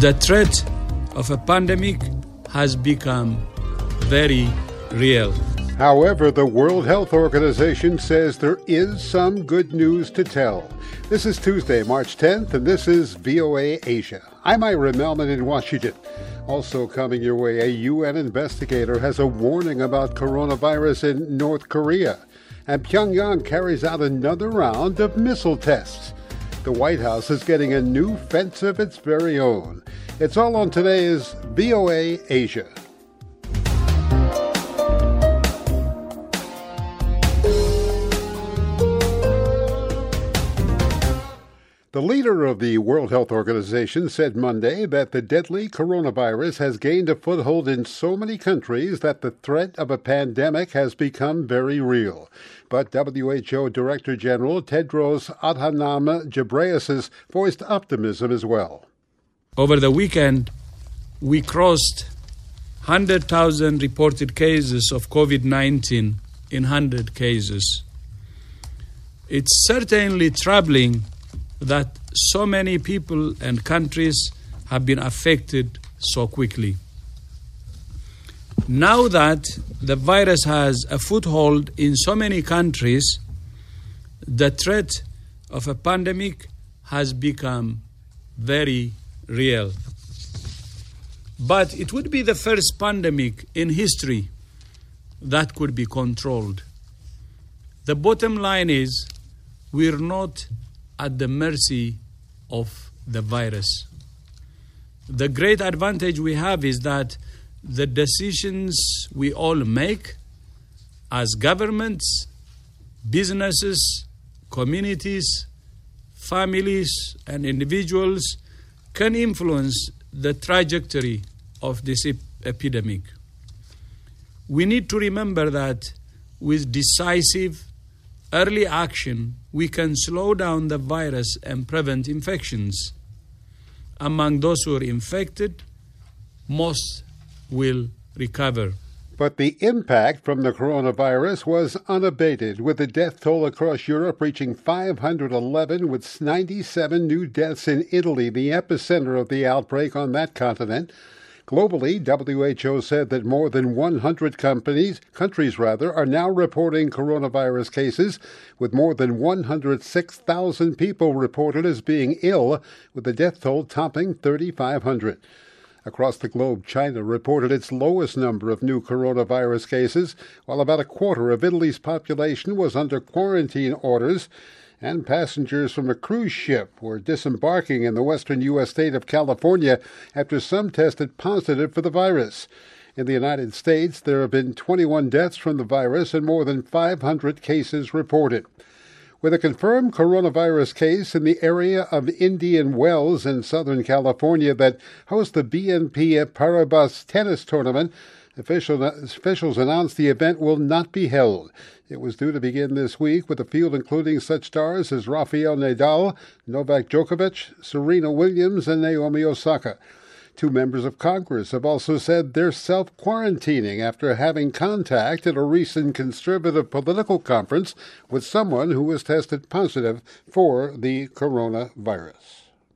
The threat of a pandemic has become very real. However, the World Health Organization says there is some good news to tell. This is Tuesday, March 10th, and this is VOA Asia. I'm Ira Melman in Washington. Also coming your way, a UN investigator has a warning about coronavirus in North Korea. And Pyongyang carries out another round of missile tests. The White House is getting a new fence of its very own. It's all on today's VOA Asia. The leader of the World Health Organization said Monday that the deadly coronavirus has gained a foothold in so many countries that the threat of a pandemic has become very real. But WHO Director General Tedros Adhanom Ghebreyesus voiced optimism as well. Over the weekend, we crossed 100,000 reported cases of COVID-19 in 100 cases. It's certainly troubling that so many people and countries have been affected so quickly. Now that the virus has a foothold in so many countries, the threat of a pandemic has become very real. But it would be the first pandemic in history that could be controlled. The bottom line is we're not at the mercy of the virus. The great advantage we have is that the decisions we all make as governments, businesses, communities, families, and individuals can influence the trajectory of this epidemic. We need to remember that with decisive early action, we can slow down the virus and prevent infections. Among those who are infected, most will recover. But the impact from the coronavirus was unabated, with the death toll across Europe reaching 511, with 97 new deaths in Italy, the epicenter of the outbreak on that continent. Globally, WHO said that more than 100 countries are now reporting coronavirus cases, with more than 106,000 people reported as being ill, with the death toll topping 3,500. Across the globe, China reported its lowest number of new coronavirus cases, while about a quarter of Italy's population was under quarantine orders, and passengers from a cruise ship were disembarking in the western U.S. state of California after some tested positive for the virus. In the United States, there have been 21 deaths from the virus and more than 500 cases reported. With a confirmed coronavirus case in the area of Indian Wells in Southern California that hosts the BNP Paribas tennis tournament, officials announced the event will not be held. It was due to begin this week with a field including such stars as Rafael Nadal, Novak Djokovic, Serena Williams, and Naomi Osaka. Two members of Congress have also said they're self-quarantining after having contact at a recent conservative political conference with someone who was tested positive for the coronavirus.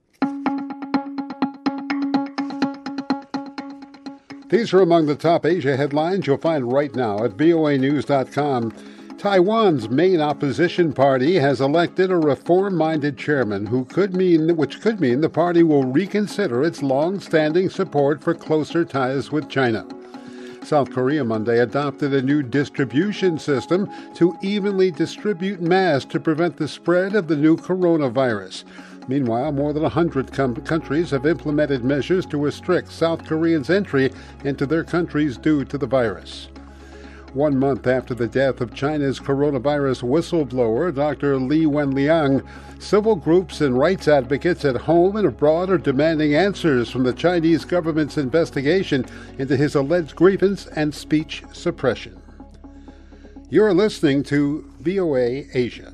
These are among the top Asia headlines you'll find right now at voanews.com. Taiwan's main opposition party has elected a reform-minded chairman which could mean the party will reconsider its long-standing support for closer ties with China. South Korea Monday adopted a new distribution system to evenly distribute masks to prevent the spread of the new coronavirus. Meanwhile, more than 100 countries have implemented measures to restrict South Koreans' entry into their countries due to the virus. 1 month after the death of China's coronavirus whistleblower, Dr. Li Wenliang, civil groups and rights advocates at home and abroad are demanding answers from the Chinese government's investigation into his alleged grievance and speech suppression. You're listening to VOA Asia.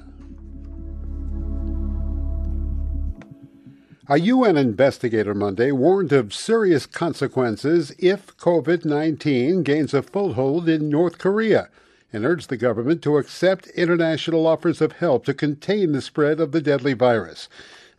A UN investigator Monday warned of serious consequences if COVID-19 gains a foothold in North Korea and urged the government to accept international offers of help to contain the spread of the deadly virus.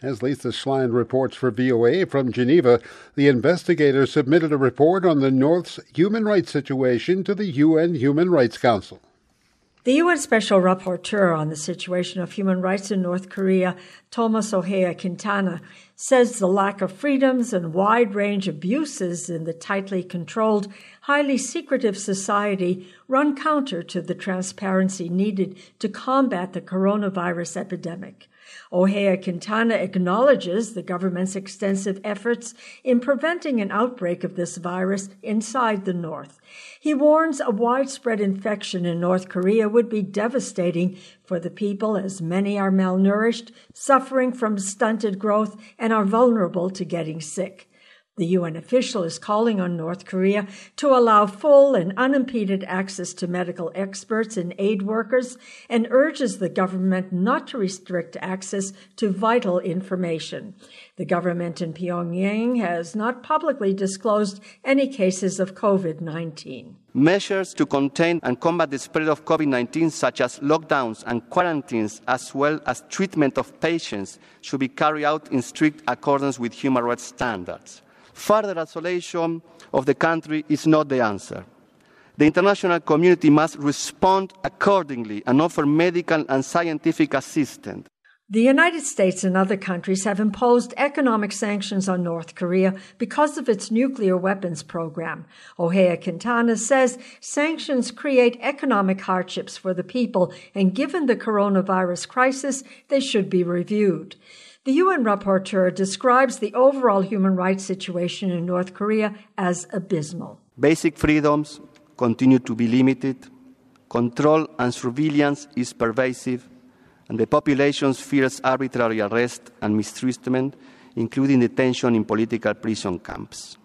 As Lisa Schlein reports for VOA from Geneva, the investigators submitted a report on the North's human rights situation to the UN Human Rights Council. The UN Special Rapporteur on the situation of human rights in North Korea, Thomas Ohea Quintana, says the lack of freedoms and wide-range abuses in the tightly controlled, highly secretive society run counter to the transparency needed to combat the coronavirus epidemic. Ohea Quintana acknowledges the government's extensive efforts in preventing an outbreak of this virus inside the North. He warns a widespread infection in North Korea would be devastating for the people, as many are malnourished, suffering from stunted growth, and are vulnerable to getting sick. The UN official is calling on North Korea to allow full and unimpeded access to medical experts and aid workers, and urges the government not to restrict access to vital information. The government in Pyongyang has not publicly disclosed any cases of COVID-19. Measures to contain and combat the spread of COVID-19, such as lockdowns and quarantines, as well as treatment of patients, should be carried out in strict accordance with human rights standards. Further isolation of the country is not the answer. The international community must respond accordingly and offer medical and scientific assistance. The United States and other countries have imposed economic sanctions on North Korea because of its nuclear weapons program. Ohea Quintana says sanctions create economic hardships for the people, and given the coronavirus crisis, they should be reviewed. The UN rapporteur describes the overall human rights situation in North Korea as abysmal. Basic freedoms continue to be limited, control and surveillance is pervasive, and the population fears arbitrary arrest and mistreatment, including detention in political prison camps.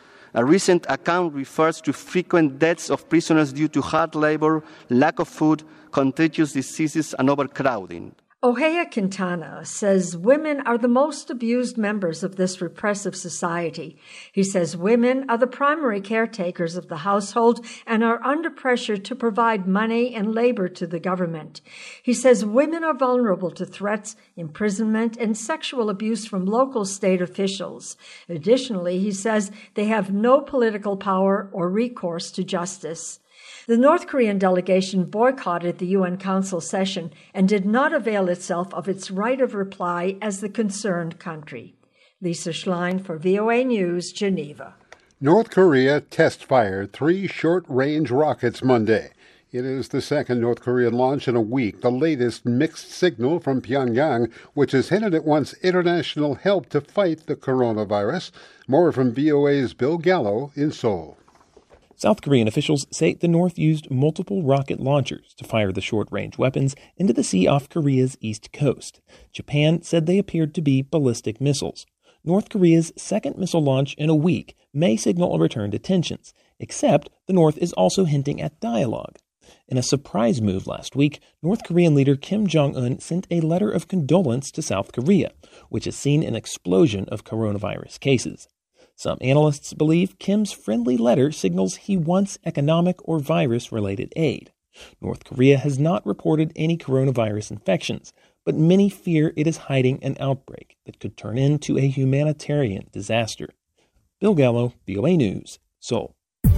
A recent account refers to frequent deaths of prisoners due to hard labor, lack of food, contagious diseases, and overcrowding. Ohea Quintana says women are the most abused members of this repressive society. He says women are the primary caretakers of the household and are under pressure to provide money and labor to the government. He says women are vulnerable to threats, imprisonment, and sexual abuse from local state officials. Additionally, he says they have no political power or recourse to justice. The North Korean delegation boycotted the UN Council session and did not avail itself of its right of reply as the concerned country. Lisa Schlein for VOA News, Geneva. North Korea test-fired 3 short-range rockets Monday. It is the second North Korean launch in a week, the latest mixed signal from Pyongyang, which has hinted at wants international help to fight the coronavirus. More from VOA's Bill Gallo in Seoul. South Korean officials say the North used multiple rocket launchers to fire the short-range weapons into the sea off Korea's east coast. Japan said they appeared to be ballistic missiles. North Korea's second missile launch in a week may signal a return to tensions, except the North is also hinting at dialogue. In a surprise move last week, North Korean leader Kim Jong-un sent a letter of condolence to South Korea, which has seen an explosion of coronavirus cases. Some analysts believe Kim's friendly letter signals he wants economic or virus-related aid. North Korea has not reported any coronavirus infections, but many fear it is hiding an outbreak that could turn into a humanitarian disaster. Bill Gallo, VOA News, Seoul.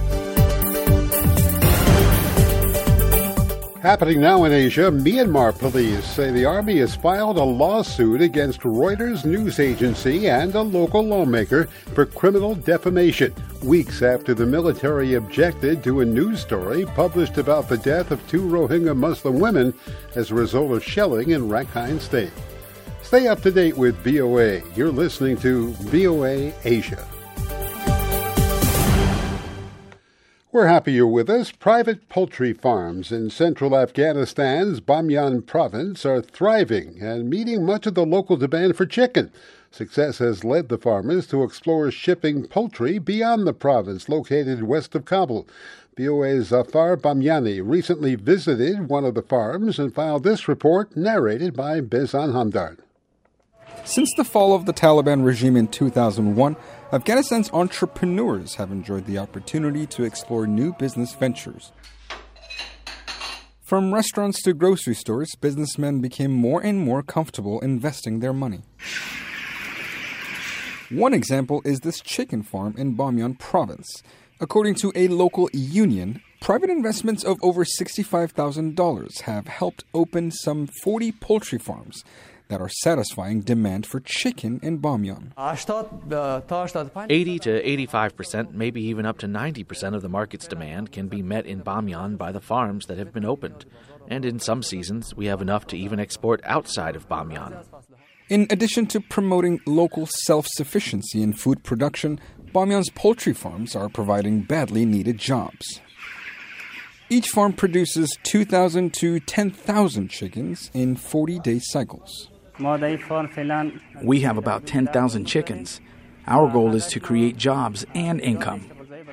Happening now in Asia, Myanmar police say the army has filed a lawsuit against Reuters news agency and a local lawmaker for criminal defamation, weeks after the military objected to a news story published about the death of 2 Rohingya Muslim women as a result of shelling in Rakhine State. Stay up to date with VOA. You're listening to VOA Asia. We're happy you're with us. Private poultry farms in central Afghanistan's Bamyan province are thriving and meeting much of the local demand for chicken. Success has led the farmers to explore shipping poultry beyond the province located west of Kabul. VOA's Zafar Bamyani recently visited one of the farms and filed this report narrated by Bezan Hamdard. Since the fall of the Taliban regime in 2001, Afghanistan's entrepreneurs have enjoyed the opportunity to explore new business ventures. From restaurants to grocery stores, businessmen became more and more comfortable investing their money. One example is this chicken farm in Bamyan province. According to a local union, private investments of over $65,000 have helped open some 40 poultry farms that are satisfying demand for chicken in Bamyan. 80 to 85%, maybe even up to 90% of the market's demand can be met in Bamyan by the farms that have been opened. And in some seasons, we have enough to even export outside of Bamyan. In addition to promoting local self-sufficiency in food production, Bamyan's poultry farms are providing badly needed jobs. Each farm produces 2,000 to 10,000 chickens in 40-day cycles. We have about 10,000 chickens. Our goal is to create jobs and income.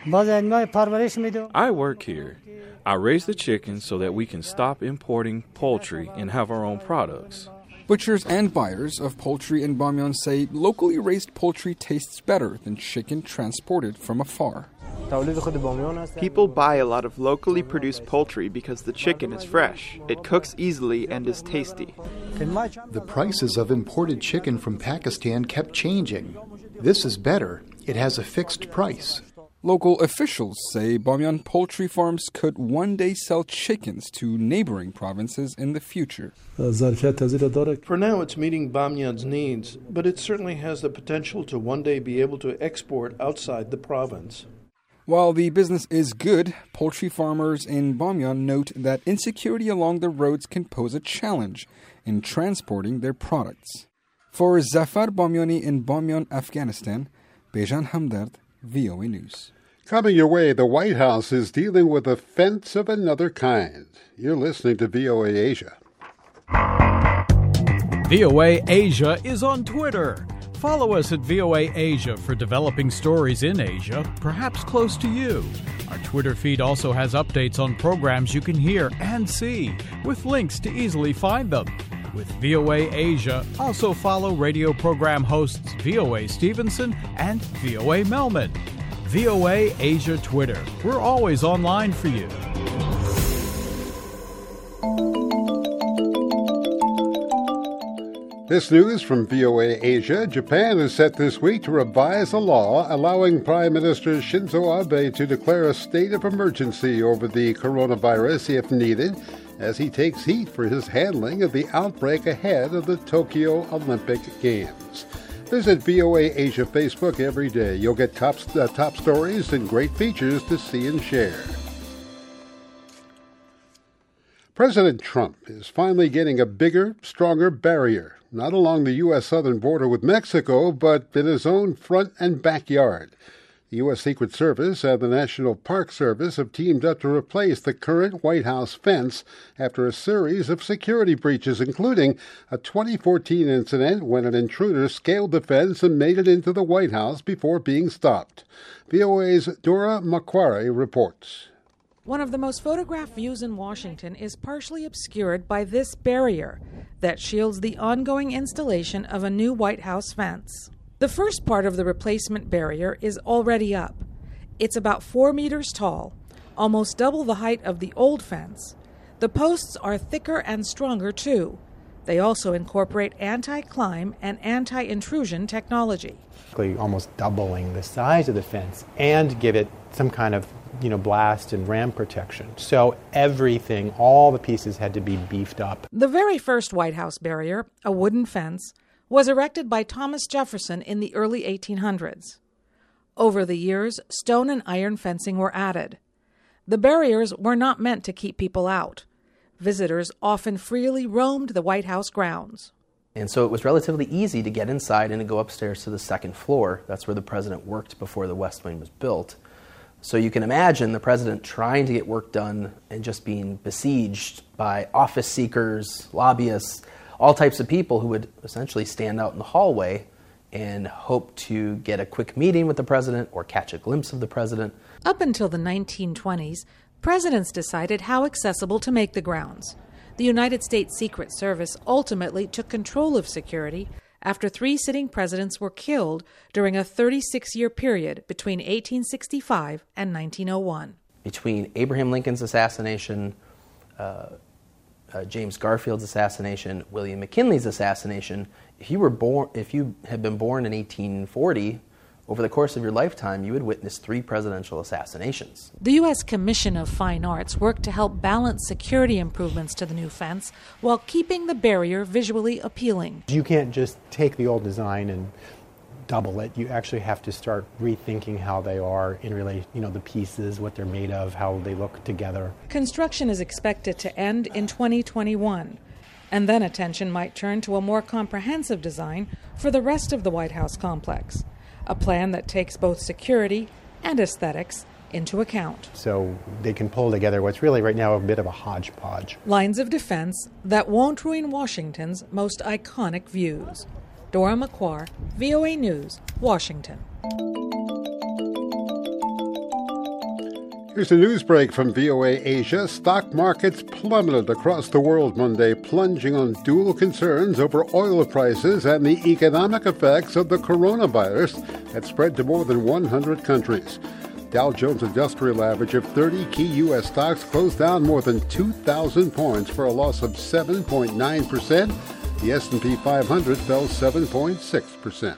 I work here. I raise the chickens so that we can stop importing poultry and have our own products. Butchers and buyers of poultry in Bamyan say locally raised poultry tastes better than chicken transported from afar. People buy a lot of locally produced poultry because the chicken is fresh, it cooks easily, and is tasty. The prices of imported chicken from Pakistan kept changing. This is better. It has a fixed price. Local officials say Bamyan poultry farms could one day sell chickens to neighboring provinces in the future. For now, it's meeting Bamyan's needs, but it certainly has the potential to one day be able to export outside the province. While the business is good, poultry farmers in Bamyan note that insecurity along the roads can pose a challenge in transporting their products. For Zafar Bamyani in Bamyan, Afghanistan, Bejan Hamdard, VOA News. Coming your way, the White House is dealing with a fence of another kind. You're listening to VOA Asia. VOA Asia is on Twitter. Follow us at VOA Asia for developing stories in Asia, perhaps close to you. Our Twitter feed also has updates on programs you can hear and see, with links to easily find them. With VOA Asia, also follow radio program hosts VOA Stevenson and VOA Melman. VOA Asia Twitter. We're always online for you. This news from VOA Asia. Japan is set this week to revise a law allowing Prime Minister Shinzo Abe to declare a state of emergency over the coronavirus if needed, as he takes heat for his handling of the outbreak ahead of the Tokyo Olympic Games. Visit VOA Asia Facebook every day. You'll get top stories and great features to see and share. President Trump is finally getting a bigger, stronger barrier, not along the U.S. southern border with Mexico, but in his own front and backyard. The U.S. Secret Service and the National Park Service have teamed up to replace the current White House fence after a series of security breaches, including a 2014 incident when an intruder scaled the fence and made it into the White House before being stopped. VOA's Dora Macquarie reports. One of the most photographed views in Washington is partially obscured by this barrier that shields the ongoing installation of a new White House fence. The first part of the replacement barrier is already up. It's about 4 meters tall, almost double the height of the old fence. The posts are thicker and stronger, too. They also incorporate anti-climb and anti-intrusion technology. Almost doubling the size of the fence and give it some kind of blast and ram protection. So everything, all the pieces had to be beefed up. The very first White House barrier, a wooden fence, was erected by Thomas Jefferson in the early 1800s. Over the years, stone and iron fencing were added. The barriers were not meant to keep people out. Visitors often freely roamed the White House grounds. And so it was relatively easy to get inside and to go upstairs to the second floor. That's where the president worked before the West Wing was built. So you can imagine the president trying to get work done and just being besieged by office seekers, lobbyists, all types of people who would essentially stand out in the hallway and hope to get a quick meeting with the president or catch a glimpse of the president. Up until the 1920s, presidents decided how accessible to make the grounds. The United States Secret Service ultimately took control of security after 3 sitting presidents were killed during a 36-year period between 1865 and 1901. Between Abraham Lincoln's assassination, James Garfield's assassination, William McKinley's assassination, If you had been born in 1840, over the course of your lifetime, you would witness 3 presidential assassinations. The U.S. Commission of Fine Arts worked to help balance security improvements to the new fence while keeping the barrier visually appealing. You can't just take the old design and double it. You actually have to start rethinking how they are in relation, the pieces, what they're made of, how they look together. Construction is expected to end in 2021, and then attention might turn to a more comprehensive design for the rest of the White House complex. A plan that takes both security and aesthetics into account. So they can pull together what's really right now a bit of a hodgepodge. Lines of defense that won't ruin Washington's most iconic views. Dora McQuarrie, VOA News, Washington. Here's a news break from VOA Asia. Stock markets plummeted across the world Monday, plunging on dual concerns over oil prices and the economic effects of the coronavirus that spread to more than 100 countries. Dow Jones Industrial average of 30 key U.S. stocks closed down more than 2,000 points for a loss of 7.9%. The S&P 500 fell 7.6%.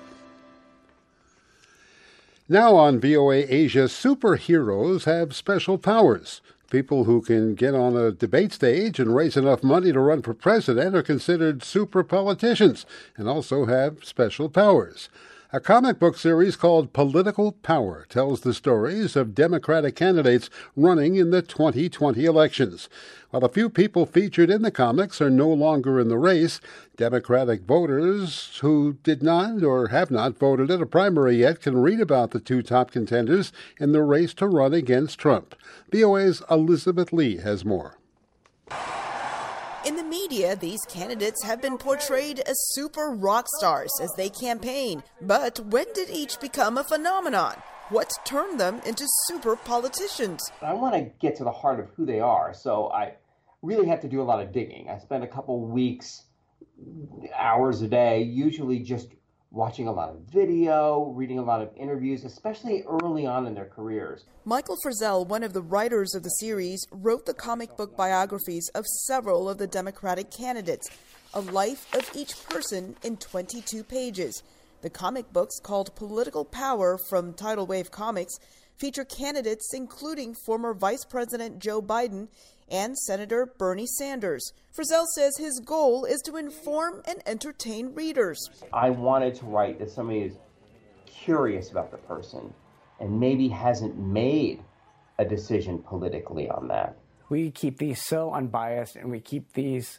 Now on VOA Asia, superheroes have special powers. People who can get on a debate stage and raise enough money to run for president are considered super politicians and also have special powers. A comic book series called Political Power tells the stories of Democratic candidates running in the 2020 elections. While a few people featured in the comics are no longer in the race, Democratic voters who did not or have not voted in a primary yet can read about the 2 top contenders in the race to run against Trump. VOA's Elizabeth Lee has more. In the media, these candidates have been portrayed as super rock stars as they campaign. But when did each become a phenomenon? What turned them into super politicians? I want to get to the heart of who they are, so I really have to do a lot of digging. I spend a couple weeks, hours a day, usually just watching a lot of video, reading a lot of interviews, especially early on in their careers. Michael Frizzell, one of the writers of the series, wrote the comic book biographies of several of the Democratic candidates, a life of each person in 22 pages. The comic books, called Political Power from Tidal Wave Comics, feature candidates including former Vice President Joe Biden and Senator Bernie Sanders. Frizzell says his goal is to inform and entertain readers. I wanted to write that somebody is curious about the person and maybe hasn't made a decision politically on that. We keep these so unbiased and we keep these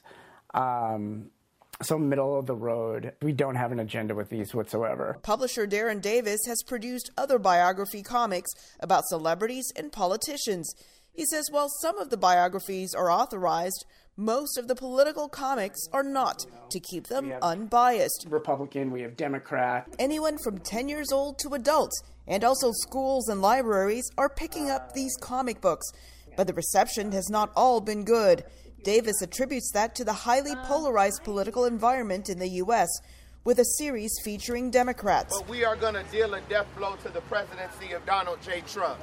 so middle of the road. We don't have an agenda with these whatsoever. Publisher Darren Davis has produced other biography comics about celebrities and politicians. He says while some of the biographies are authorized, most of the political comics are not, to keep them unbiased. Republican, we have Democrat. Anyone from 10 years old to adults, and also schools and libraries, are picking up these comic books. But the reception has not all been good. Davis attributes that to the highly polarized political environment in the U.S., with a series featuring Democrats. But we are going to deal a death blow to the presidency of Donald J. Trump.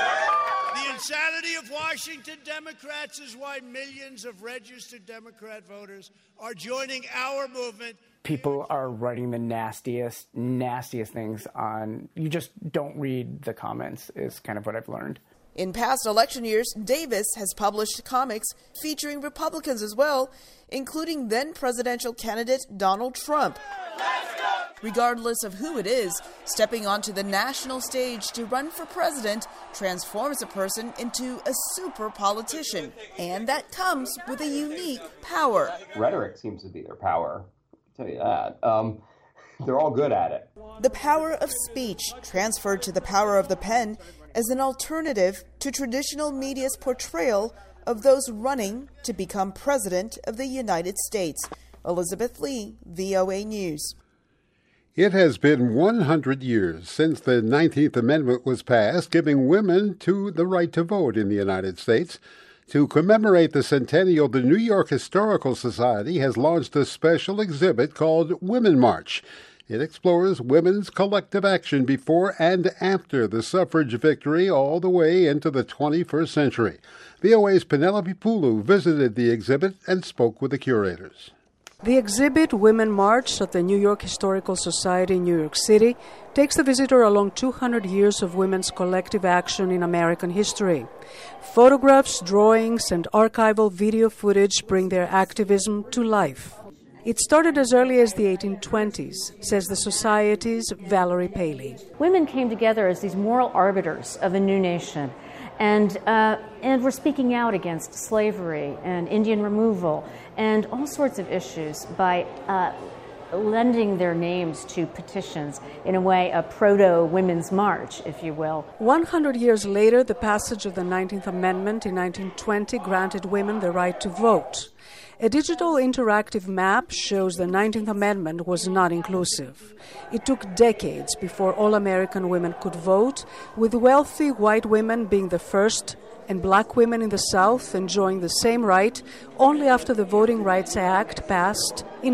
The insanity of Washington Democrats is why millions of registered Democrat voters are joining our movement. People are writing the nastiest things on. You just don't read the comments, is kind of what I've learned. In past election years, Davis has published comics featuring Republicans as well, including then presidential candidate Donald Trump. Regardless of who it is, stepping onto the national stage to run for president transforms a person into a super politician. And that comes with a unique power. Rhetoric seems to be their power, I'll tell you that. They're all good at it. The power of speech transferred to the power of the pen as an alternative to traditional media's portrayal of those running to become president of the United States. Elizabeth Lee, VOA News. It has been 100 years since the 19th Amendment was passed, giving women the right to vote in the United States. To commemorate the centennial, the New York Historical Society has launched a special exhibit called Women March. It explores women's collective action before and after the suffrage victory all the way into the 21st century. VOA's Penelope Pulu visited the exhibit and spoke with the curators. The exhibit, Women March, at the New York Historical Society in New York City, takes the visitor along 200 years of women's collective action in American history. Photographs, drawings, and archival video footage bring their activism to life. It started as early as the 1820s, says the Society's Valerie Paley. Women came together as these moral arbiters of a new nation, and were speaking out against slavery and Indian removal and all sorts of issues by lending their names to petitions, in a way, a proto-women's march, if you will. 100 years later, the passage of the 19th Amendment in 1920 granted women the right to vote. A digital interactive map shows the 19th Amendment was not inclusive. It took decades before all American women could vote, with wealthy white women being the first and black women in the South enjoying the same right only after the Voting Rights Act passed in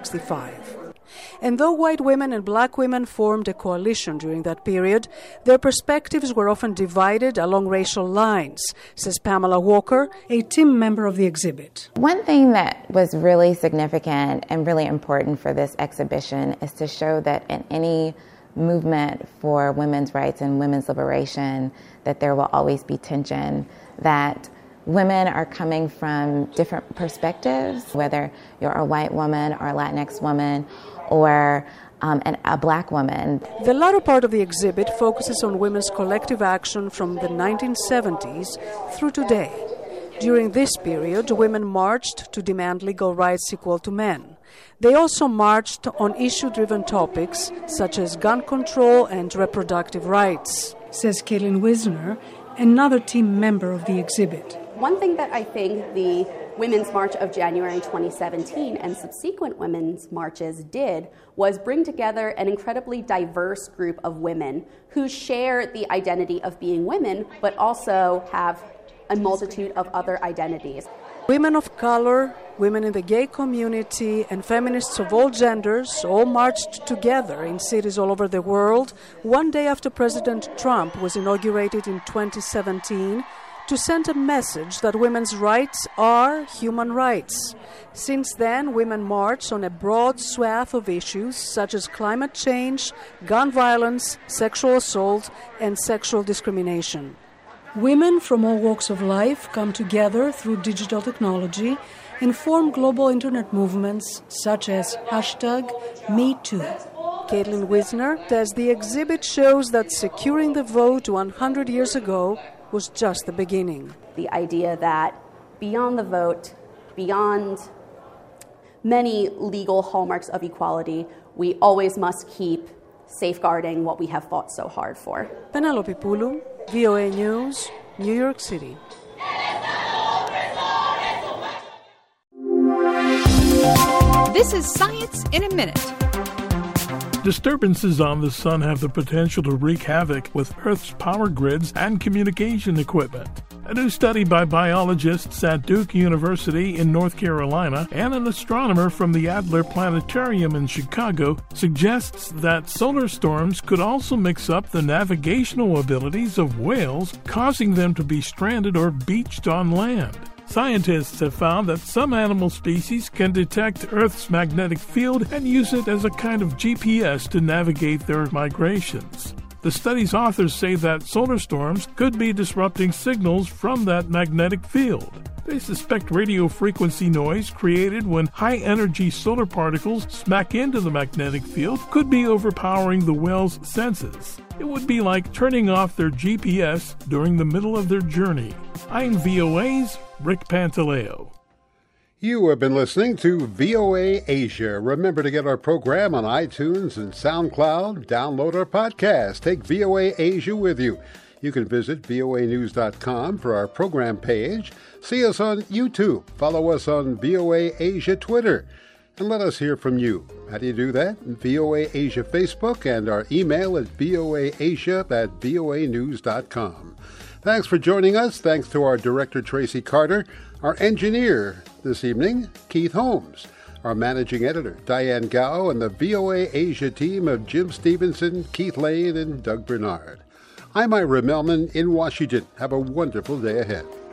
1965. And though white women and black women formed a coalition during that period, their perspectives were often divided along racial lines, says Pamela Walker, a team member of the exhibit. One thing that was really significant and really important for this exhibition is to show that in any movement for women's rights and women's liberation, that there will always be tension, that women are coming from different perspectives, whether you're a white woman or a Latinx woman or a black woman. The latter part of the exhibit focuses on women's collective action from the 1970s through today. During this period, women marched to demand legal rights equal to men. They also marched on issue-driven topics such as gun control and reproductive rights, says Caitlin Wisner, another team member of the exhibit. One thing that I think the Women's March of January 2017 and subsequent women's marches did was bring together an incredibly diverse group of women who share the identity of being women, but also have a multitude of other identities. Women of color, women in the gay community, and feminists of all genders all marched together in cities all over the world one day after President Trump was inaugurated in 2017 to send a message that women's rights are human rights. Since then, women march on a broad swath of issues such as climate change, gun violence, sexual assault, and sexual discrimination. Women from all walks of life come together through digital technology and form global internet movements such as #MeToo. Caitlin Wisner says the exhibit shows that securing the vote 100 years ago was just the beginning. The idea that beyond the vote, beyond many legal hallmarks of equality, we always must keep safeguarding what we have fought so hard for. Penelope Pulu, VOA News, New York City. This is Science in a Minute. Disturbances on the sun have the potential to wreak havoc with Earth's power grids and communication equipment. A new study by biologists at Duke University in North Carolina and an astronomer from the Adler Planetarium in Chicago suggests that solar storms could also mix up the navigational abilities of whales, causing them to be stranded or beached on land. Scientists have found that some animal species can detect Earth's magnetic field and use it as a kind of GPS to navigate their migrations. The study's authors say that solar storms could be disrupting signals from that magnetic field. They suspect radio frequency noise created when high-energy solar particles smack into the magnetic field could be overpowering the whale's senses. It would be like turning off their GPS during the middle of their journey. I'm VOA's Rick Pantaleo. You have been listening to VOA Asia. Remember to get our program on iTunes and SoundCloud. Download our podcast. Take VOA Asia with you. You can visit voanews.com for our program page. See us on YouTube. Follow us on VOA Asia Twitter. And let us hear from you. How do you do that? VOA Asia Facebook and our email at voaasia@voanews.com. Thanks for joining us. Thanks to our director, Tracy Carter. Our engineer this evening, Keith Holmes. Our managing editor, Diane Gao, and the VOA Asia team of Jim Stevenson, Keith Lane, and Doug Bernard. I'm Ira Melman in Washington. Have a wonderful day ahead.